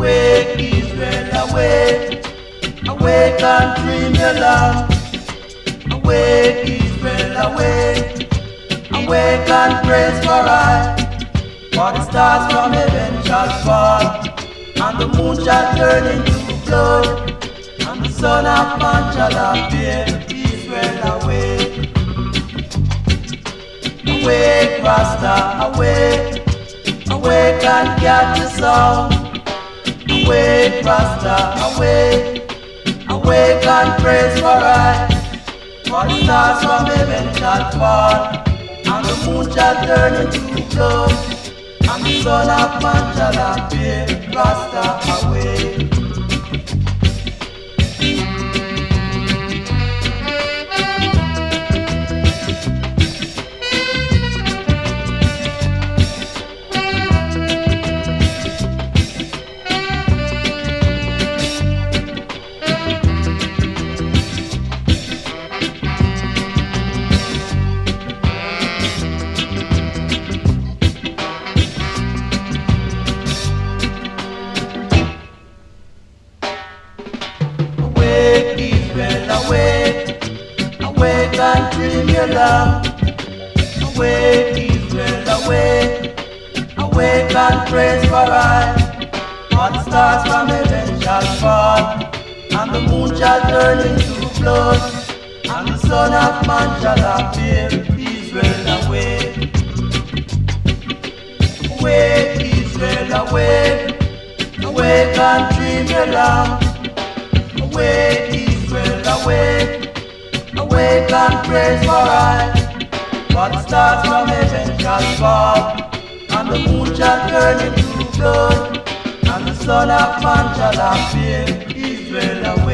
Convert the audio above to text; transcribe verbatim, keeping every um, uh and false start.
Awake, Israel, awake. Awake and dream your love. Awake, Israel, awake. Awake and praise for I. For the stars from heaven shall fall, and the moon shall turn into blood, and the son of man shall appear. Israel, awake. Awake, Rasta, awake. Awake and catch the sound. Awake, Rasta, awake. Awake and praise for I. For the stars from heaven shall fall, and the moon shall turn into blood, and the son of man shall appear. Rasta, awake. Awake, awake and dream your love. Awake, Israel, awake. Awake and praise for I. For the stars from heaven shall fall, and the moon shall turn into blood, and the son of man shall appear. Israel, awake. Awake, Israel, awake. Awake and dream your love. Awake, Israel, awake. Awake and praise for I. For the stars from heaven shall fall, and the moon shall turn into blood, and the son of man shall appear. Israel, awake.